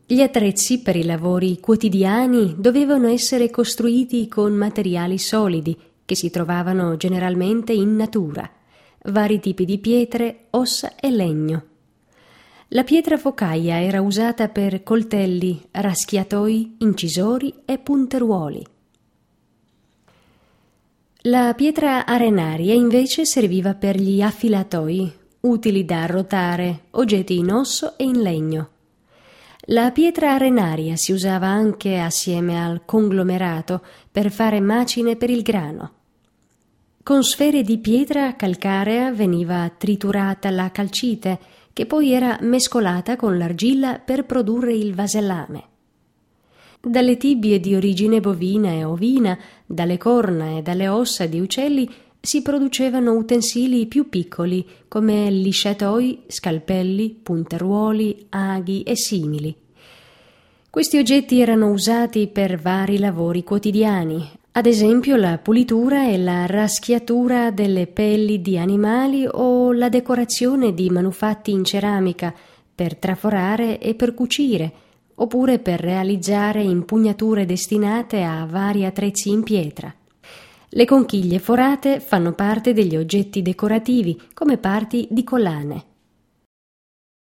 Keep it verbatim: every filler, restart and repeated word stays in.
Gli attrezzi per i lavori quotidiani dovevano essere costruiti con materiali solidi che si trovavano generalmente in natura, vari tipi di pietre, ossa e legno. La pietra focaia era usata per coltelli, raschiatoi, incisori e punteruoli. La pietra arenaria invece serviva per gli affilatoi, utili da arrotare oggetti in osso e in legno. La pietra arenaria si usava anche assieme al conglomerato per fare macine per il grano. Con sfere di pietra calcarea veniva triturata la calcite, che poi era mescolata con l'argilla per produrre il vasellame. Dalle tibie di origine bovina e ovina, dalle corna e dalle ossa di uccelli si producevano utensili più piccoli come lisciatoi, scalpelli, punteruoli, aghi e simili. Questi oggetti erano usati per vari lavori quotidiani, ad esempio la pulitura e la raschiatura delle pelli di animali o la decorazione di manufatti in ceramica per traforare e per cucire, oppure per realizzare impugnature destinate a vari attrezzi in pietra. Le conchiglie forate fanno parte degli oggetti decorativi come parti di collane.